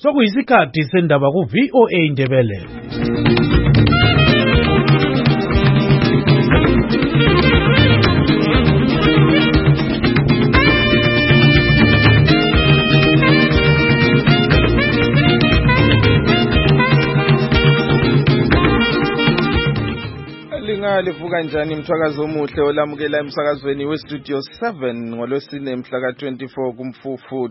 Sokuyisikhathi sendaba ku VOA Indebele. Livuka njani mthwakazo omuhle olamukela emsakazweni westudio 7 ngolwesine mhla ka-24 kuMfumfu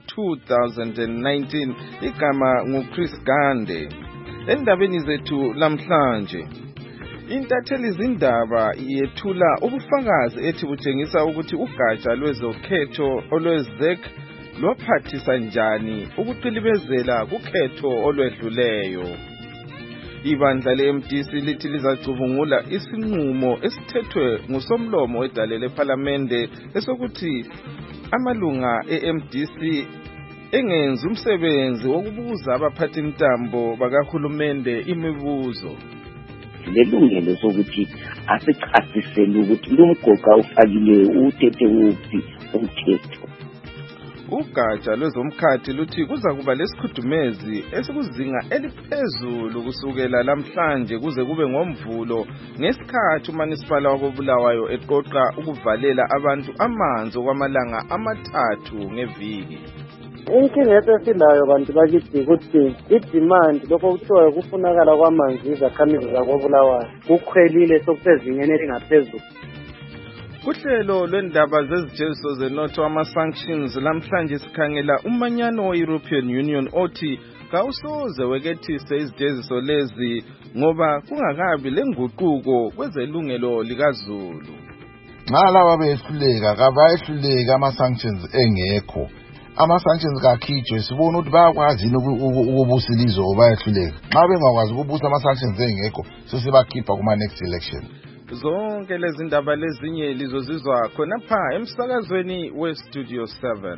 2019. Igama nguChris Gande. Endabeni zethu lamhlanje, intatheli zindaba yethula ubufakazi ethi butshengisa ukuthi ugatsha lwezokhetho olwezek lwaphathisa njani ukuqilibezela kukhetho olwedluleyo. Ibandla le-MDC lithi lizacubungula isinqumo esithethwe ngusomlomo wedale lePhalamende esokuthi amalunga e-MDC engenza umsebenzi wokubuza abaphathintambo bakahulumende imibuzo. Lelungelo sokuthi asichasisele ukuthi lumgoqa ufakileyo uthethe uphi umthetho. Ugatsha lwezomkhathi luthi kuza kuba lesikhudumezi esikuzinga eliphezulu kusukela lamhlanje kuze kube ngomvulo ngesikhathi uManisipala wakoBulawayo eqoqa ukuvalela abantu amanzi okwamalanga amathathu ngeviki. Inkinga esilayo bantu bakithi ukuthi idemand lokho kuthiwa kufunakala kwamanzi izakhamizi zakoBulawayo kukhwelile sokusezingeni elingaphezulu. Kuhlelo lwendaba zezijeziso zenotho ama-sanctions lamhlanje sikhangela umanyano we-European Union othi kawusoze wekethise izijeziso lezi ngoba kungakabi lenguquko kwezelungelo likazulu. Nxa laba behluleka kabayehluleka ama-sanctions engekho. Ama-sanctions kakhijwe sibona ukuthi bayakwazi ukubusa ilizwe bayehluleka. Nxa bengakwazi ukubusa ama-sanctions engekho sesibakhipha kuma-next election. Zonke lezi ndaba lezinye lizozizwa khonapha emsakazweni westudio 7.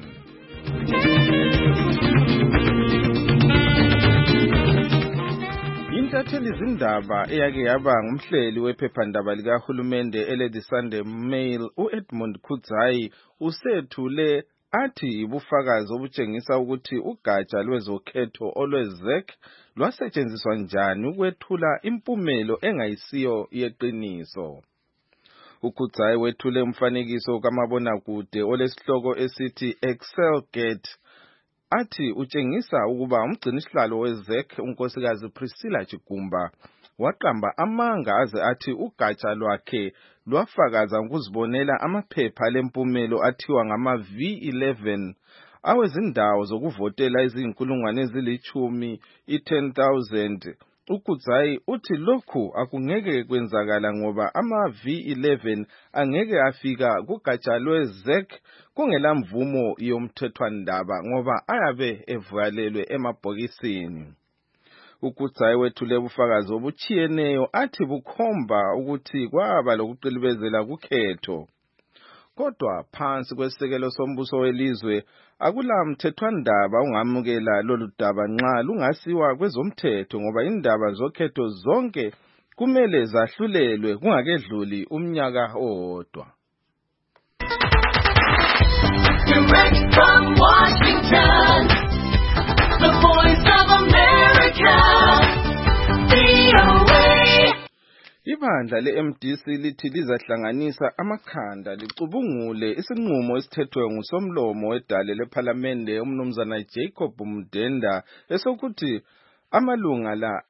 Intatheli zindaba eyake yaba ngumhleli wephephandaba likahulumende ele-The Sunday Mail u-Edmund Kudzai usethule athi ibufakazi obutshengisa ukuthi ugatsha lwezokhetho olwezek lwasetshenziswa njani ukwethula impumelo engayisiyo yeqiniso. uKudzai wethule umfanekiso kamabonakude olesihloko esithi Excelgate athi utshengisa ukuba umgcinisihlalo wezek unkosikazi Priscilla Chigumba waqamba amanga aze athi ugatsha lwakhe lwafakaza ukuzibonela amaphepha lempumelo athiwa ngama V11 awezindawo zokuvotela ezinkulungwane ezilithumi 10,000. uKudzai uthi lokhu akungeke kwenzakala ngoba ama V11 angeke afika kugatsha lwezek kungela mvumo yomthethwandaba ngoba ayabe evukalelwe emabhokisini. uKudzai wethule ubufakazi obuchiyeneyo athi bukhomba ukuthi kwaba lokuqilibezela kukhetho. Kodwa phansi kwesisekelo sombuso welizwe akula mthethwandaba ungamukela lolu daba nxa lungasiwa kwezomthetho ngoba indaba zokhetho zonke kumele zahlulelwe kungakedluli umnyaka owodwa. Direct from Washington, the Voice of America, VOA. Ibandla le-MDC lithi lizahlanganisa amakhanda licubungule isinqumo esithethwe ngusomlomo wedale lePhalamende umnumzana Jacob Mdenda esokuthi amalunga la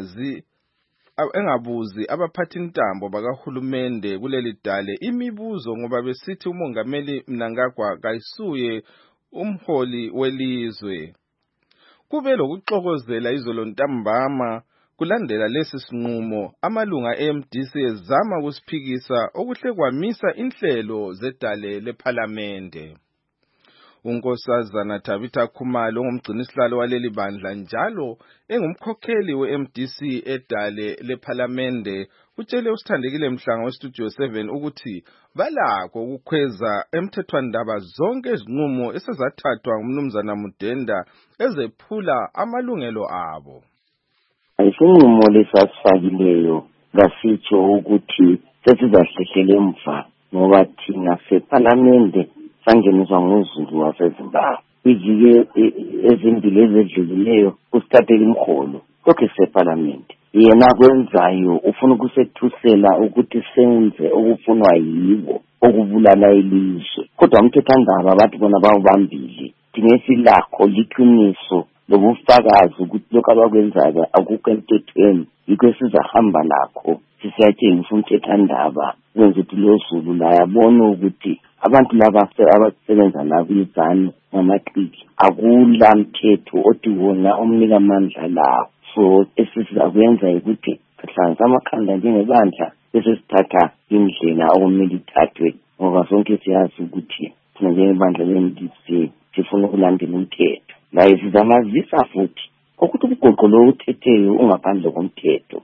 engabuzi abaphathintambo bakahulumende kuleli dale imibuzo ngoba besithi umongameli Mnangagwa kayisuye umholi welizwe. Kube lokuxokozela izolo ntambama kulandela lesi sinqumo amalunga e-MDC ezama ukusiphikisa okuhle kwamisa inhlelo zedale lePhalamende. uNkosazana Tabitha Khumalo ongumgcinisihlalo waleli bandla njalo engumkhokheli we-MDC edale lePhalamende utshele usithandekile Mhlanga westudio 7 ukuthi balakho ukukhweza emthethwandaba zonke izinqumo esezathathwa ngumnumzana Mudenda ezephula amalungelo abo. Isinqumo lesasifakileyo ngasitsho ukuthi sesizahlehlele emva ngoba thina sePhalamende sangeniswa nguzulu waseZimbabwe. kwiviki ezimbili ezedlulileyo usithathele imholo lokhu sephalamende yena kwenzayo ufuna ukusethusela ukuthi senze okufunwa yibo okubulala ilizwe kodwa umthethwandaba abantu bona bawubambile dinesilakho liqiniso lobufakazi ukuthi lokho abakwenzayo akukho emthethweni yikho sizahamba lakho sisiyatshengisa umthethwandaba kwenza ukuthi lo Zulu la yabona ukuthi abantu laba abasebenza labo izanu ngamaqiki akula mthetho othi wona omnika amandla lawo so esizakwenza ukuthi sihlanza amakhanda njengebandla bese sithatha indlela okumele ithathwe ngoba sonke siyazi ukuthi thina njengebandla le-MDC sifuna ukulandela umthetho la sizamazisa futhi ukuthi ubugoqo lo uthetheyo ungaphandle komthetho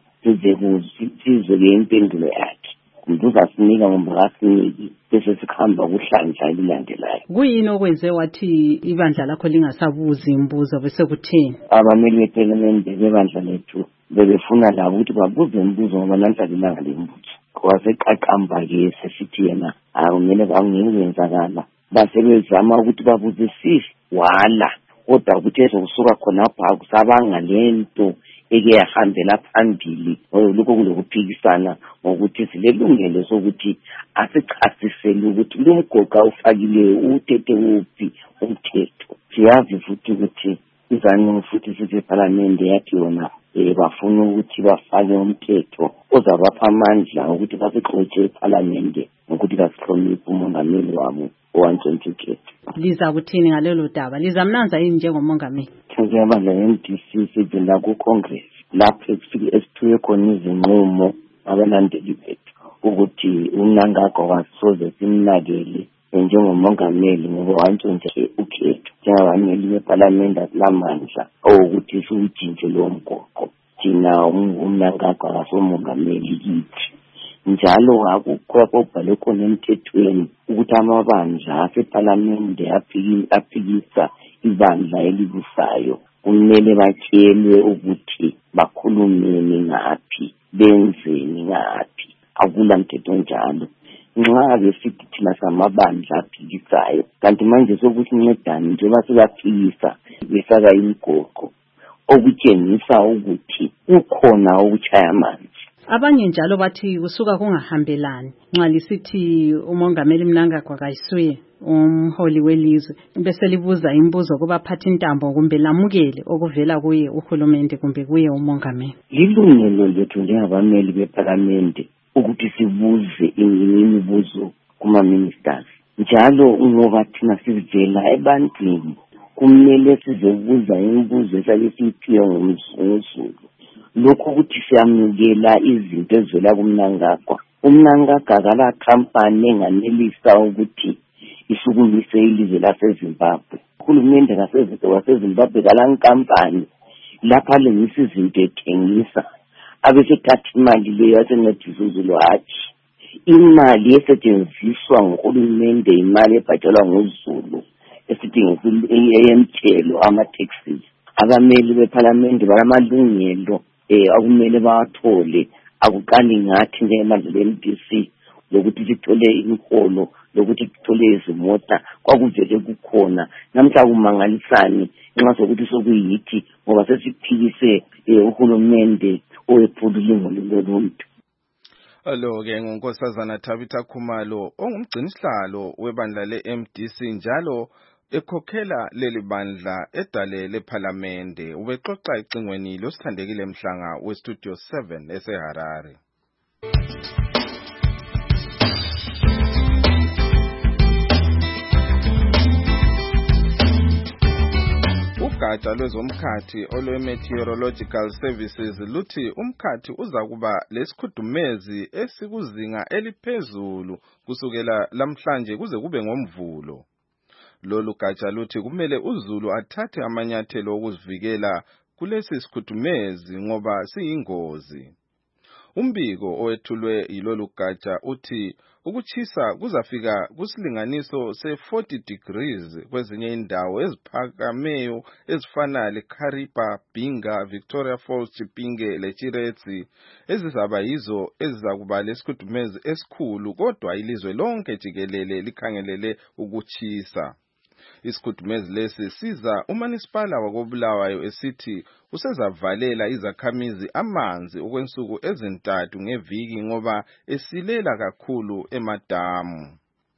sizwe impendulo yakhe umuntu uzasinika ngoba akasiniki bese sikhamba kuhlanjwa elilandelayo. Kuyini okwenze wathi ibandla lakho lingasabuzi imbuzo bese kuthini? Abameli bePhalamende bebandla lethu bebefuna labo ukuthi babuze imbuzo ngoba namhlanje ilanga lembuzo kwaseqaqamba-ke sesithi yena akumele kwenzakala basebezama ukuthi babuzisise wala kodwa ukuthi ezokusuka khonapho akusabanga lento eke yahambela phambili lokho kulokuphikisana ngokuthi silelungelo sokuthi asichasisele ukuthi lo mgoqa ufakileyo uthethe uphi umthetho. Siyazi futhi ukuthi izanu futhi sisePhalamende yathi yona bafuna ukuthi bafake umthetho ozabapha amandla ukuthi basixotshe ePhalamende ukuthi basihloniphe umongameli wabo owantshontshukhethu. Liza kuthini ngalelo daba? Lizamnanza yini njengomongameli? Njengabandla le-MDC sivela ku-Congress lapho esiphiwe khona izinqumo abalandeli bethu ukuthi uNangagwa wasoze simnakele njengomongameli ngoba wantshontshe ukhetho njengabameli bePhalamende akulamandla ukuthi siwujintshe lo mgoqo thina uNangagwa wasomongameli kithi njalo akukho okubhalwe khona emthethweni ukuthi amabandla asePhalamende aphikisa ibandla elibusayo kumele batshelwe ukuthi bakhulumeni ngaphi benzeni ngaphi akula mthetho njalo nxa besithi thina samabandla aphikisayo kanti manje sokuthi ncedani njengoba sebaphikisa besaka imigoqo okutshengisa ukuthi ukhona ukuchaya amanzi. Abanye njalo bathi kusuka kungahambelani nxa lisithi umongameli Mnangagwa kayisuye umholi welizwe bese libuza imbuzo kubaphathi intambo kumbe lamukele okuvela kuye uhulumende kumbe kuye umongameli. Lilungelo lethu njengabameli bePhalamende ukuthi sibuze imibuzo kuma-ministers njalo ngoba thina sivela ebantwini kumele sizobuza imibuzo esake siyiphiwe ngumzulu. Lokho ukuthi siyamukela izinto ezivela kuMnangagwa. UMnangagwa akala company enganelisa ukuthi isukumise ilizwe laseZimbabwe. Uhulumende waseZimbabwe kalankampani lapha lengisa izinto ethengisa abesethatha imali leyo yasencedisa uZulu hathi imali esetshenziswa nguhulumende imali ebhajelwa nguZulu esidingisa eyemthelo ama-taxes. Abameli bePhalamende balamalungelo akumele bawathole akuqali ngathi njengemandla le-MDC lokuthi sithole imiholo lokuthi sithole izimota kwakuvele kukhona namhla kumangalisani nxa sokuthi sokuyithi ngoba sesiphikise uhulumende owephulile ngoluntu. Lo-ke ngunkosazana Tabitha Khumalo ongumgcinisihlalo webandla le-MDC njalo ekhokhela leli bandla edale lePhalamende. Ubexoxa ecingweni losithandekile Mhlanga weStudio 7 eseHarare. Ugatsha lwezomkhathi olwe-Meteorological Services luthi umkhathi uzakuba lesikhudumezi esikuzinga eliphezulu kusukela lamhlanje kuze kube ngomvulo. Lolu gatsha luthi kumele uZulu athathe amanyathelo okuzivikela kulesi sikhudumezi ngoba siyingozi. Umbiko owethulwe yilolu gatsha uthi ukuchisa kuzafika kusilinganiso se-40 degrees kwezinye indawo eziphakameyo ezifana leKaripa, Binga, Victoria Falls, Chipinge leChiretsi ezizaba yizo ezizakuba lesikhudumezi esikhulu kodwa ilizwe lonke jikelele likhangelele ukuchisa. Isikhudumezi lesi siza uManisipala wakoBulawayo esithi usezavalela izakhamizi amanzi okwensuku ezintathu ngeviki ngoba esilela kakhulu emadamu.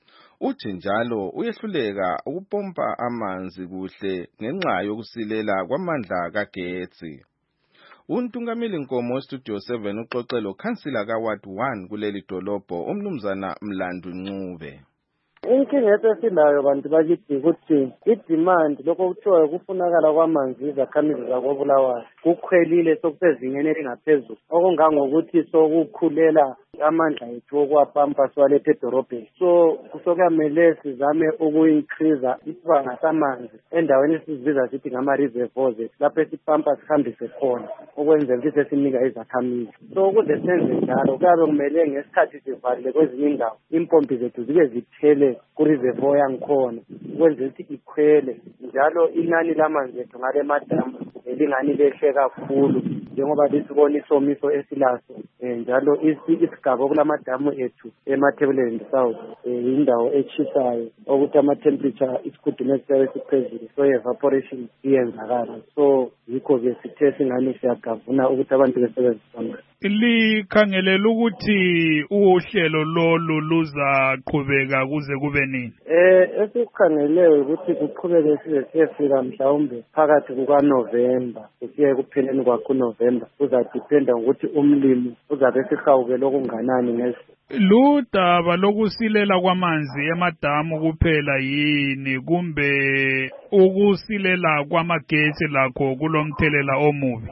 Uthi njalo uyehluleka ukupompa amanzi kuhle ngenxa yokusilela kwamandla kagetsi. Untungameli Nkomo Studio 7 uxoxelo Councilor kaWard 1 kuleli dolobho umnumzana Mlandu Ncube. Inkinga esinayo bantu bakithi ukuthi i-demand lokho kuthiwa kufunakala kwamanzi izakhamizi zakoBulawayo kukhwelile sokusezingeni elingaphezulu okungangokuthi sokukhulela amandla ethu okuwapampa siwalethe edorobheni. So kusokuyamele sizame uku-increase isibanga samanzi endaweni esizibiza sithi ngama-reservoirs lapho esipampa sihambise khona ukwenzela ukuthi sesinika izakhamizi. So ukuze senze njalo kuyabe kumele ngesikhathi sivalile kwezinye indawo impompi zethu zibe zithele ku-reservoir yangikhona ukwenzela ukuthi ikhwele njalo inani lamanzi ethu ngale madamu elingani lehle kakhulu njengoba lisibona isomiso esilaso njalo isigaba kulamadamu ethu eMathebeleni South indawo echisayo ukuthi ama-temperature isikhudumezi siyabe siphezulu so evaporation iyenzakala so yikho-ke sithe singani siyagavuna ukuthi abantu besebenzisa amanzi. Likhangelela ukuthi uhlelo lolu luzaqhubeka kuze kube nini? Esikukhangeleyo ukuthi kuqhubeke size siyefika mhlawumbe phakathi kukaNovemba kusiye kupheleni kwakuNovemba kuzadipenda ngokuthi umlimi uzabe esihawukele okunganani ngesi. Ludaba lokusilela kwamanzi emadamu kuphela yini kumbe ukusilela kwamagetsi lakho kulomthelela omubi?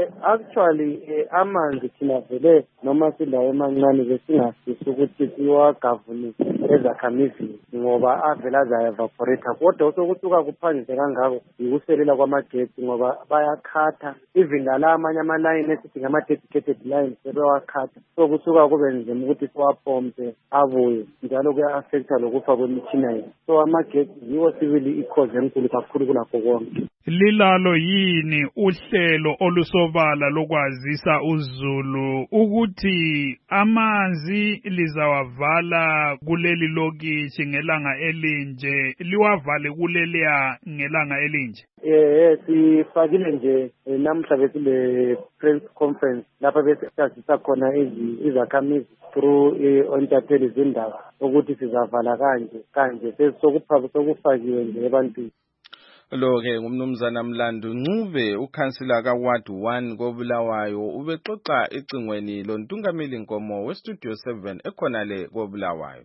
Actually amanzi thina vele noma silawo emancane besingafisi ukuthi siwagavune ezakhamizini ngoba avela za-evaporata kodwa sokusuka kuphandle kangako yikuselela kwamagetsi ngoba bayakhatha even la amanye ama-line esithi ngama-dedicated lines sebewakhatha so kusuka kube nzima ukuthi siwapompe abuye njalo kuya-affecta lokufa kwemitshina yethu so amagetsi yiwo sibili ikhozi enkulu kakhulu kulakho konke. Lilalo yini uhlelo olusobala lokwazisa uzulu ukuthi amanzi lizawavala kuleli lokishi ngelanga elinje liwavale kuleliya ngelanga elinje? Sifakile nje namhla besile press conference lapha besazisa khona izakhamizi through ontatheli izindaba ukuthi sizavala kanje sokufakiwe nje ebantwini. Lo-ke ngumnumzana Mlandu Ncube ukhansila kaWard 1 koBulawayo ubexoxa ecingweni lontungameli Nkomo weStudio 7 ekhona le koBulawayo.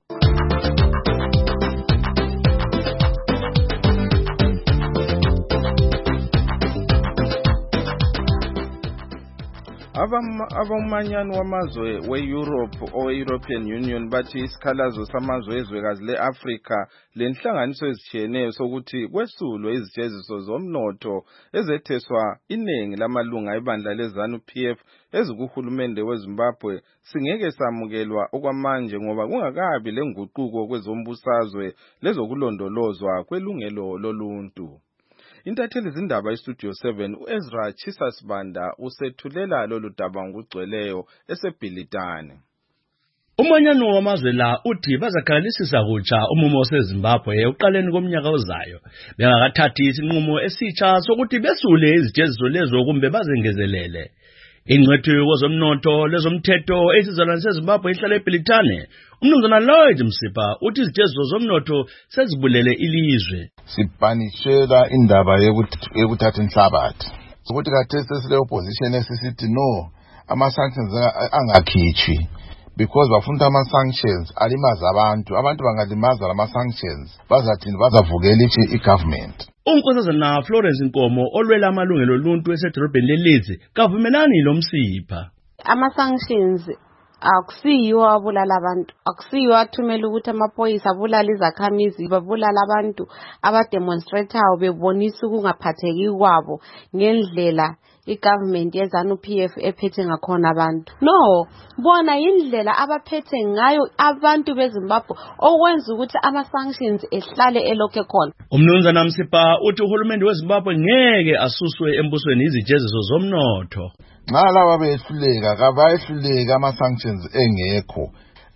Abamanyano wamazwe we-Europe owe-European Union bathi isikhalazo samazwe ezwekazi le-Afrika lenhlanganiso ezitshiyeneyo sokuthi kwesulwe izijeziso zomnotho ezetheswa iningi lamalunga ebandla leZANU-PF ezikuhulumende weZimbabwe singeke samukelwa okwamanje ngoba kungakabi lenguquko kwezombusazwe lezokulondolozwa kwelungelo loluntu. Intatheli izindaba iStudio 7 uEzra Chisasibanda usethulela lolu daba ngokugcweleyo eseBhilitane. Umanyano wamazwe la uthi bazakhalisisa kutsha umumo waseZimbabwe uqaleni komnyaka ozayo bengakathathi isinqumo esitsha sokuthi besule izijeziso lezo kumbe bazengezelele. Ingcwethu kwezomnotho lezomthetho esizalwane seZimbabwe ihlala eBhilitane umnumzana Lloyd Msipa uthi izijeziso zomnotho sezibulele ilizwe. Sipanishela indaba yokuthatha inhlabathi ukuthi khathesi sile opposition esisithi no ama-sanctions angakhitshwi because bafuna ama-sanctions alimaza abantu bangalimaza lama-sanctions bazathini bazavukela i-government. Unkosazana Florence Nkomo olwela amalungelo oluntu esedolobheni lelize kavumelani lo Msipha. Ama-sanctions akusiyiwo abulala abantu, akusiyiwo athumela ukuthi amaphoyisa abulala izakhamizi babulala abantu abademonstratayo bebonisa ukungaphatheki kwabo ngendlela i-government yeZANU-PF ephethe ngakhona abantu. No, bona indlela abaphethe ngayo abantu beZimbabwe okwenza ukuthi ama-sanctions ehlale elokhe khona. Umnumzana Msipa uthi uhulumende weZimbabwe ngeke asuswe embusweni izijeziso zomnotho. Nxa laba behluleka kabayehluleka ama-sanctions engekho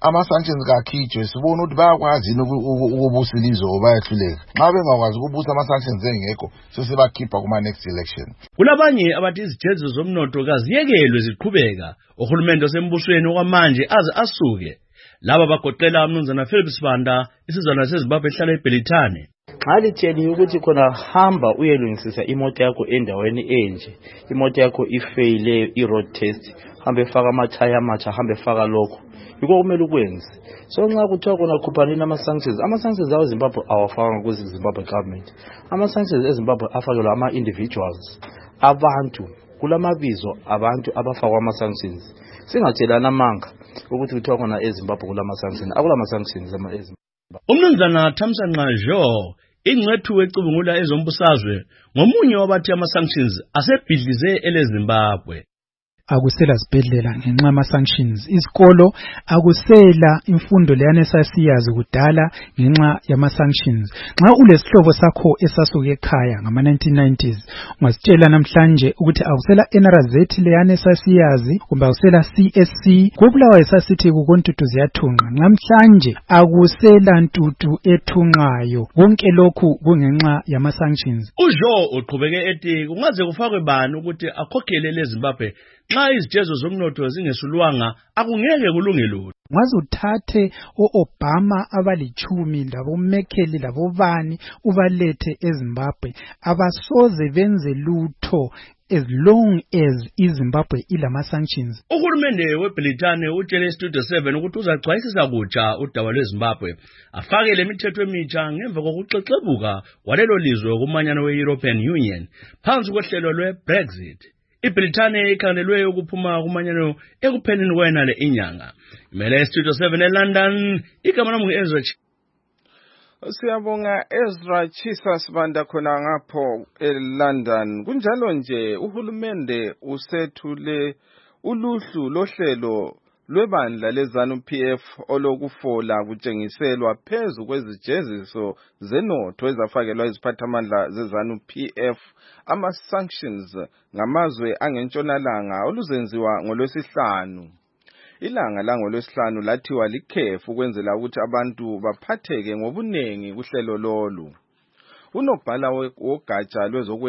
ama-sanctions kakhijwe sibona ukuthi bayakwazi yini ukubusa ilizwe or bayahluleka. Nxa bengakwazi ukubusa ama-sanctions engekho sesebakhipha kuma-next election. Kulabanye abathi izijezi zomnotho kaziyekelwe ziqhubeka uhulumende osembusweni okwamanje aze asuke. Laba bagoqela umnumzana Philip Sibanda isizwana seZimbabwe ehlala eBelitane. Xa litsheliwe ukuthi khona hamba uyelungisisa imoto yakho endaweni enje, imoto yakho ifeyile i-road test, hambe efaka amathaya amatsha, hambe efaka lokho, yiko kumele ukwenze. So nxa kuthiwa khona khuphanini ama-sanctions awo eZimbabwe awafakanga kwiZimbabwe government. Ama-sanctions eZimbabwe afakelwa ama-individuals, abantu, kulamabizo abantu abafakwa ama-sanctions. Singatshelana amanga ukuthi kuthiwa khona eZimbabwe kulama-sanctions, akulama-sanctions eZimbabwe. Umnumzana Thamsanqa Zhou, ingcwethu ecubungula ezombusazwe, ngomunye wabathi ama-sanctions asebhidlize eleZimbabwe. Akusela sibhedlela ngenxa yama-sanctions. Isikolo akusela imfundo leyana esasiyazi kudala ngenxa yama-sanctions. Nxa ulesihlobo sakho esasuke ekhaya ngama-1990s, ungasitshela namhlanje ukuthi akusela NRZ leyana esasiyazi kumbe akusela CSC. Kubulawayo esasithi kukontutu ziyathunqa. Namhlanje akusela ntutu ethunqayo. Konke lokhu kungenxa yama-sanctions. uZhou uqhubeke ethi kungaze kufakwe bani ukuthi akhokhele leZimbabwe nxa izijezo zomnotho zingesulwanga akungeke kulunge lutho. Ngaze uthathe o-Obama abali10 laboMerkel labobani ubalethe eZimbabwe, abasoze benze lutho as long as iZimbabwe ilama-sanctions. Uhulumende weBelitane utshele iStudio 7 ukuthi uzacwayisisa kutsha udaba lweZimbabwe afake lemithetho emitsha ngemva kokuxexebuka walelo lizwe kumanyano we-European Union phansi kohlelo lwe-Brexit. iBelitane ikhangelwe ukuphuma kumanyano ekupheleni kwenale inyanga. Imele iStudio 7 eLondon, igama lami Ezra. Siyabonga Ezra Chisa Sibanda khona ngapho eLondon. Kunjalo nje uhulumende usethule uluhlu lohlelo lwebandla leZANU-PF olokufola kutshengiselwa phezu kwezijeziso zenotho ezafakelwa iziphathamandla zeZANU-PF ama-sanctions ngamazwe angentshonalanga oluzenziwa ngolwesihlanu. Ilanga langolwesihlanu lathiwa likhefu ukwenzela ukuthi abantu baphatheke ngobunengi kuhlelo lolu. Unobhala wogatsha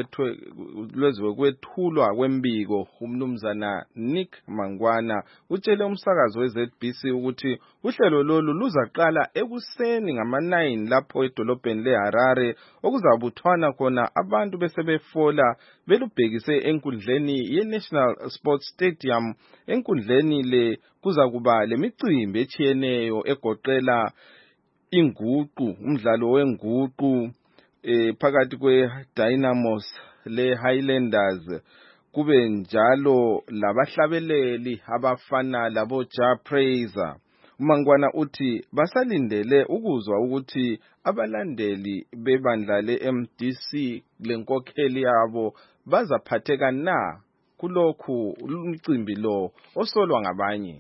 lwezokwethulwa kwembiko umnumzana Nick Mangwana utshele umsakazo weZBC ukuthi uhlelo lolu luzaqala ekuseni ngama-9 lapho edolobheni leHarare okuzabuthwana khona abantu besebefola belubhekise enkundleni ye-National Sports Stadium. Enkundleni le kuzakuba lemicimbi etshiyeneyo egoqela inguqu, umdlalo wenguqu phakathi kweDynamos leHighlanders, kube njalo labahlabeleli abafana laboJa Praiser. uMangwana uthi basalindele ukuzwa ukuthi abalandeli bebandla leMDC lenkokheli yabo bazaphatheka na kulokhu umcimbi lo osolwa ngabanye.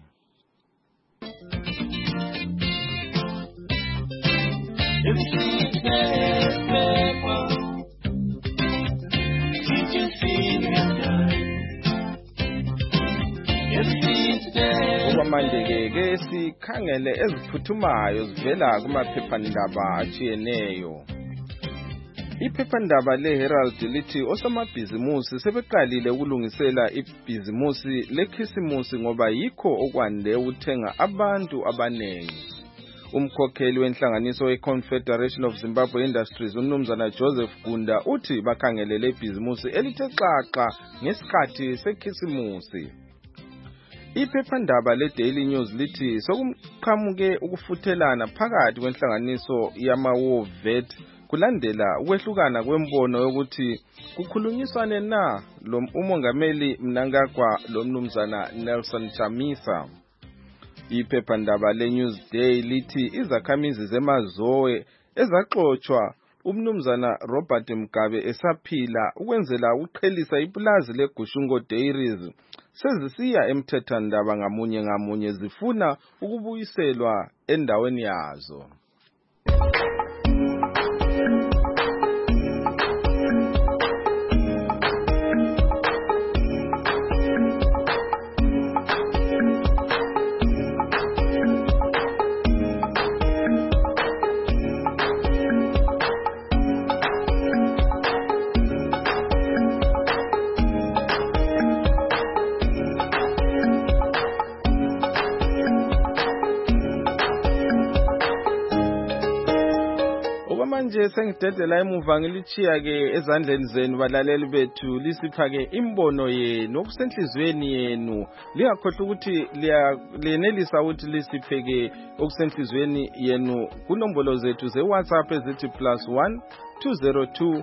Manje-ke sikhangele eziphuthumayo zivela kumaphephandaba atshiyeneyo. Iphephandaba leHerald lithi osomabhizimusi sebeqalile ukulungisela ibhizimusi lekhisimusi ngoba yikho okwande ukuthenga abantu abanengi. Umkhokheli wenhlanganiso ye-Confederation of Zimbabwe Industries umnumzana Joseph Gunda uthi bakhangelele ibhizimusi elithe xaxa ngesikhathi sekhisimusi. Iphephandaba leDaily News lithi sokuqhamuke ukufuthelana phakathi kwenhlanganiso yama-Wovet kulandela ukwehlukana kwembono yokuthi kukhulunyiswane na umongameli Mnangagwa lomnumzana Nelson Chamisa. Iphephandaba leNewsday lithi izakhamizi zemazowe ezaxotshwa umnumzana Robert Mugabe esaphila ukwenzela ukuqhelisa ipulazi leGushungo Dairies sezisiya emthethandaba ngamunye zifuna ukubuyiselwa endaweni yazo. manje sengidedela emuva ngilichiya ke ezandleni zenu balaleli bethu lisipha ke imbono yenu okusenhlizweni yenu lingakhohlwa ukuthi liyenelisa ukuthi lisiphe ke okusenhlizweni yenu kunombolo zethu ze WhatsApp ezithi +1 202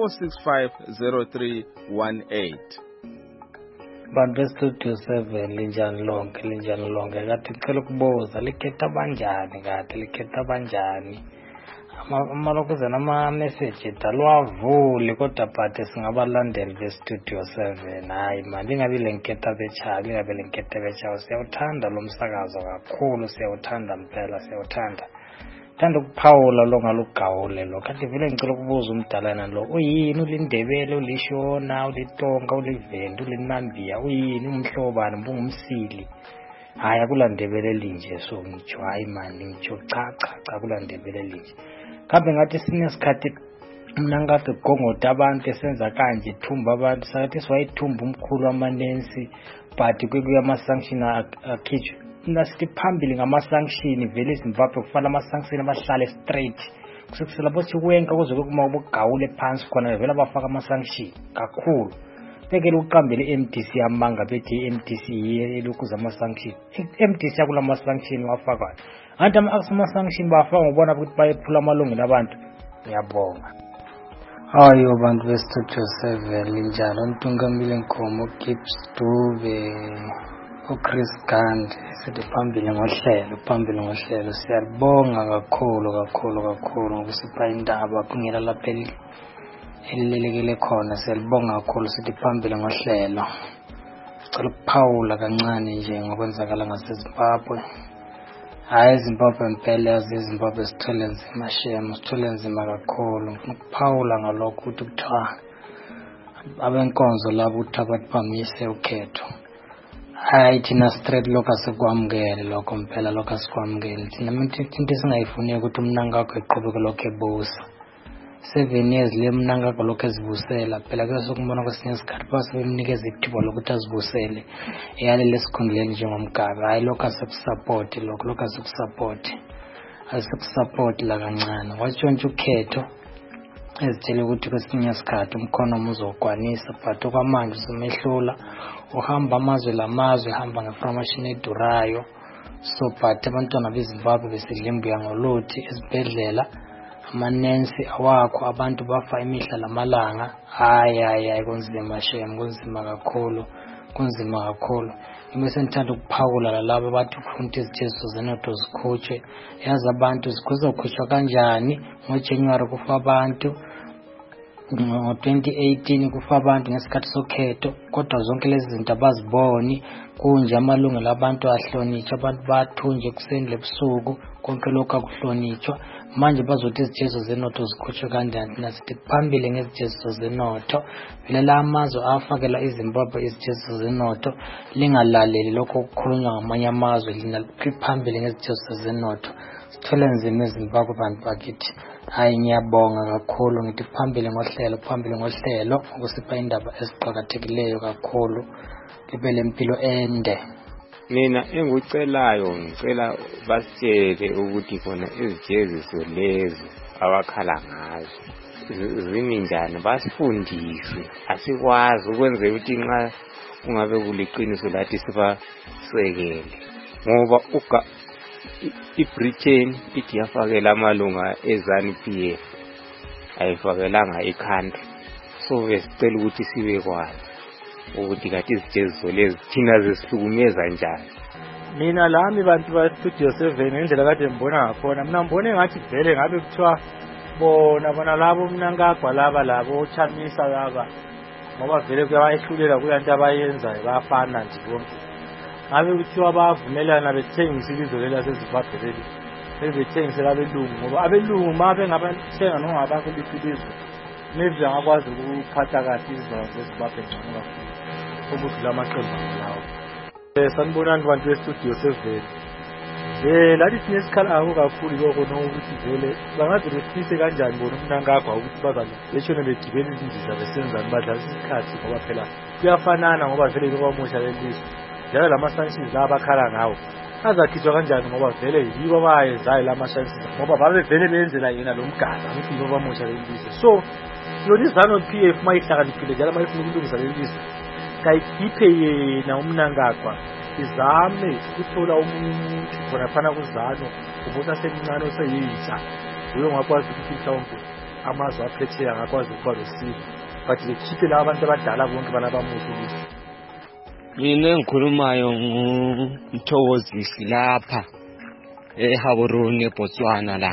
465 0318. Bantu bestudio 7 linjani lonke kade ngicela ukubuza likhetha banjani kade likhetha banjani amalokuzana ama-message dalwavuli kodwa but singabalandeli bestudio 7 hayi manje ingabe lenketha bechayo ingabe lenketha bechayo siyawuthanda lo msakazo kakhulu siyawuthanda mpela siyawuthanda thanda ukuphawula lo ngalugawule lo kanti vele ngicela ukubuza umdalana lo uyini ulindebele ulishona ulitonga ulivenda ulinambia uyini umhlobani mbungumsili hayi akulandebele linje so ngitsho hayi manje ngitsho cha kulandebele linje kambe ngathi sinesikhathi mina ngade ugongota abantu esenza kanje ithumba abantu sathi siwayithumba umkhulu wamanensi but kwekuya ama-sanction akhitshwe nasithi phambili ngama-sanction vele eZimbabwe kufanele ama-sanction abahlale straight kusekusela bothi kwenka kuzobe kuma ubugawule phansi khona vele abafaka ama-sanction kakhulu bekele uqambele i-MDC amanga bethi i-MDC yelokhuza ama-sanction i-MDC akula ama-sanction wafakwayo anti ama-sanction bafaka ngobona ukuthi bayephula amalungelo abantu ngiyabonga. Hayo bantu bestudio 7 linjalo Ntungamile Nkomo Gibbs Dube uChris Gandhi sithi phambili ngohlelo siyabonga kakhulu ngokusipha indaba kungela lapha elilekele khona siyabonga kakhulu sithi phambili ngohlelo sicela ukuphawula kancane nje ngokwenzakala ngaseZimbabwe hayi eZimbabwe impela eZimbabwe sithole nzima shame sithole nzima kakhulu ukuphawula ngalokho ukuthi kuthiwa abenkonzo labo ukuthi abathi bamise ukhetho hayi thina straight lokho asikwamukele lokho mpela lokho asikwamukele thina into esingayifuni ukuthi umnanga wakho eqhubeke lokho ebusa 7 years le mnanga wakho lokho ezibusela phela ke sokumbona kwesinye isikhathi basebemnikeza ithuba lokuthi azibusele eyale lesikhundleni njengomgaba hayi lokho asikusupport lokho asikusupport la kancane watshontsha ukhetho ezitshela ukuthi kwesinye isikhathi umkhono uzokwanisa but okwamanje usemehlula uhamba amazwe lamazwe hamba ngeformation edurayo so but abantwana beZimbabwe besidla imbuya ngoluthi esibhedlela amanensi awakho abantu bafa imihla lamalanga hayi kunzima shame kunzima kakhulu ibese ngithanda ukuphawula labo abathi ufuna izijeziso zenotho zikhutshwe yazi abantu zikuzokhutshwa kanjani ngoJanuary kufa abantu ngo-2018 kufa abantu ngesikhathi sokhetho kodwa zonke lezi zinto abaziboni kunje amalungelo abantu ahlonitshwa abantu bathunje ekuseni lebusuku konke lokho akuhlonitshwa manje bazothi izijeziso zenotho zikhutshwe kanjani nasithi phambili ngezijeziso zenotho vele la amazwe afakela iZimbabwe izijeziso zenotho lingalaleli lokho okukhulunywa ngamanye amazwe lina phambili ngezijeziso zenotho sithole nzima eZimbabwe bantu bakithi hayi ngiyabonga kakhulu ngithi phambili ngohlelo ukusipha indaba eziqhakathekileyo kakhulu libe lempilo ende. Mina ngicela basitshele ukuthi khona izijeziso lezo abakhala ngazo zimi njani basifundise asikwazi ukwenza ukuthi nxa ungabe kuliqiniso lathi sibasekele ngoba iBritain ithi yafakela amalunga eZANU-PF ayifakelanga iCountry so besicela ukuthi sibe kwazi ukuthi kathi izijeziso lezi thina zisihlukumeza njani. Mina lami bantu ba Studio 7 ngendlela kade ngibona ngakhona mina ngibone ngathi vele ngabe kuthiwa bona labo mnangagwa labo Chamisa laba ngoba vele kuyabayehlulela kuyanto abayenzayo bayafana nje bonke ngabe kuthiwa bavumelana bethengisa ilizwe lelaseZimbabwe leli bezithengisela abelungu ngoba abelungu mabe ngabathenga noma abakulipilizwe maybe angakwazi ukuphatha kahle izizwe zeZimbabwe ngcono kakhulu ukuthi lamaqembu lawo sanibonani bantu bestudio 7 lathi sinesikhala kakhulu lokho nokuthi vele bangaze befise kanjani bona umnangagwa ukuthi bazabe beshone begibela izindiza besenzani badlala isikhathi ngoba phela kuyafanana ngoba vele lokwamusha lelizwe njalo lama-sanctions la abakhala ngawo azakhishwa kanjani ngoba vele yibo abayenzayo la ma-sciences ngoba babevele benzela yena lo mgada ukuthi yibo bamusha leli lizwe. So yona iZANU-PF uma ihlakaniphile njalo uma ifuna ukulungisa leli lizwe kayikhiphe yena uMnangagwa izame ukuthola omunye umuntu khonaphana kuZANU umuntu asemncane oseyintsha uyo ngakwazi ukuthi mhlawumbe amazwe aphetheka ngakwazi ukuba losizo but lekhiphe la abantu abadala bonke balabamusha. Mina engikhulumayo nguMthokozisi lapha eHaburuni eBotswana la.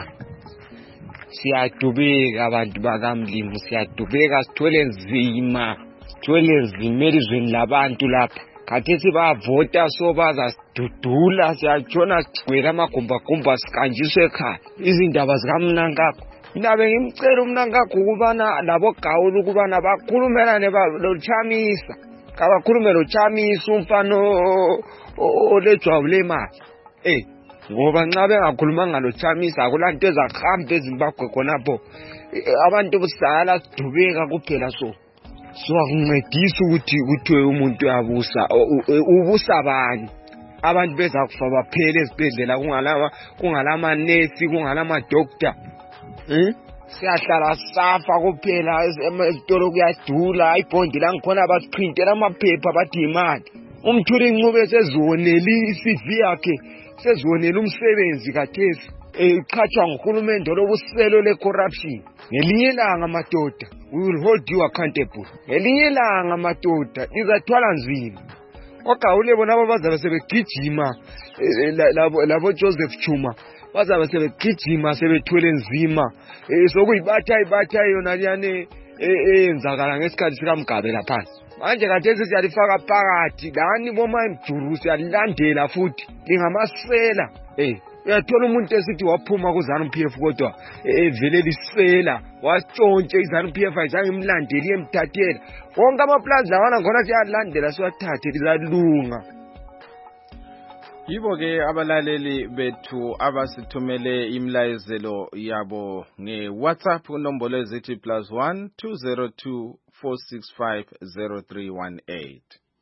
Siyadubeka abantu bakamlimi, siyadubeka sithole nzima elizweni labantu lapha. Khathesi bayavota so bazasidudula siyatshona sigcwele amagumbagumba sikanjiswe ekhaya. Izindaba zikaMnangagwa mina bengimcela uMnangagwa ukubana labo Gawule ukubana bakhulumelane loChamisa. Kabakhulume loChamisa umfana olejwabu lemali. Ngoba nxa bengakhulumanga loChamisa akulanto ezahamba eZimbabwe khonapho. Abantu busala sidubeka kuphela so. So akuncedisa ukuthi kuthiwe umuntu uyabusa ubusa bani. Abantu bezakufa baphele ezibhedlela kungalama nurse kungalama doctor. Siyahlala safa kuphela esitolo kuyadula ibhondi la ngikhona basiprintela amaphepha bathi imali. Umthuli Ncube sezonela iCV yakhe sezonela umsebenzi kathesi eqhatshwa nguhulumende lobuselo lecorruption. Ngelinye ilanga madoda we will hold you accountable. Ngelinye ilanga madoda izathwala nzima. Ogawule bona bazabe sebegijima labo Joseph Chuma bazabe sebegijima sebethwele nzima sokuyibatha yona liyane eyenzakala ngesikhathi sikaMgabe lapha. Manje kathesi siyalifaka phakathi lani boma emjuru siyalilandela futhi lingamasela. Uyathola umuntu esithi waphuma kuZANU-PF kodwa vele lisela wasitshontshe iZANU-PF ayizange imlandeli emthathela. Wonke amaplans lawana ngona siyalandela siwathathe lizalunga. Yibo ke abalaleli bethu abasithumele imlayezelo yabo ngeWhatsApp kunombolo ezithi +1 202 465 0318.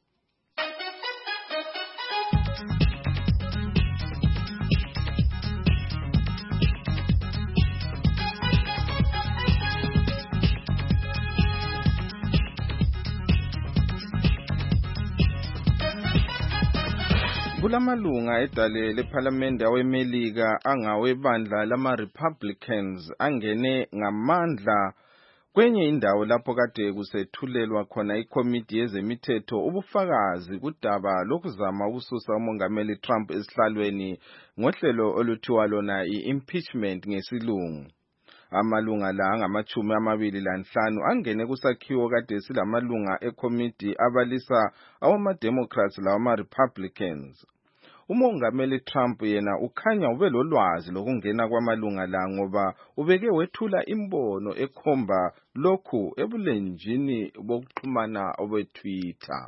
Kulamalunga edale leParliament aweMelika angawebandla lama-Republicans angene ngamandla kwenye indawo lapho kade kusethulelwa khona ikomiti yezemithetho ubufakazi kudaba lokuzama ukususa umongameli Trump esihlalweni ngohlelo oluthiwa lona i-impeachment ngesilungu. Amalunga la angama-25 angene kusakhiwo kade silamalunga ekomiti abalisa awama-Democrats lawama-Republicans. Umongameli Trump yena ukhanya ube lolwazi lokungena kwamalunga la ngoba ubeke wethula imbono ekhomba lokhu ebulenjini bokuxhumana obetwitter.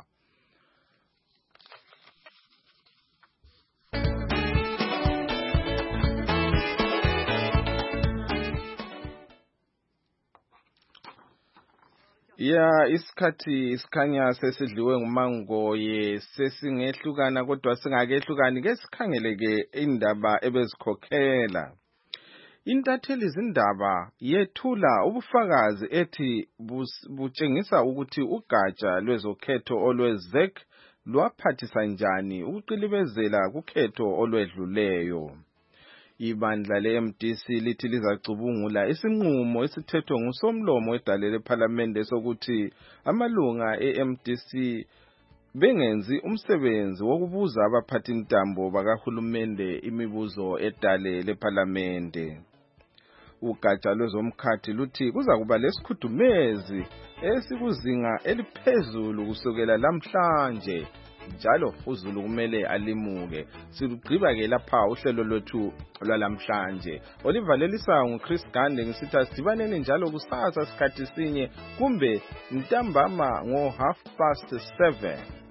Isikhathi sikhanya sesidliwe ngumangoye sesingehlukana kodwa singakehlukani ke sikhangeleke indaba ebezikhokhela. Intatheli izindaba yethula ubufakazi ethi butshengisa ukuthi ugatsha lwezokhetho olweZEC lwaphathisa njani ukuqilibezela kukhetho olwedluleyo. Ibandla leMDC lithi lizacubungula isinqumo esithethwe ngusomlomo wedale leParliament sokuthi amalunga eMDC bengenzi umsebenzi wokubuza abaphathintambo bakahulumende imibuzo edale leParliament. Ugatsha lwezomkhathi luthi kuza kuba lesikhudumezi esikuzinga eliphezulu kusukela lamhlanje. Njalo uZulu kumele alimuke. Silugqiba ke lapha uhlelo lwethu lwalamhlanje. Olivalelisa nguChris Gande ngisitha sibanene njalo kusasa sikhathi sinye kumbe ntambama ngo 7:30.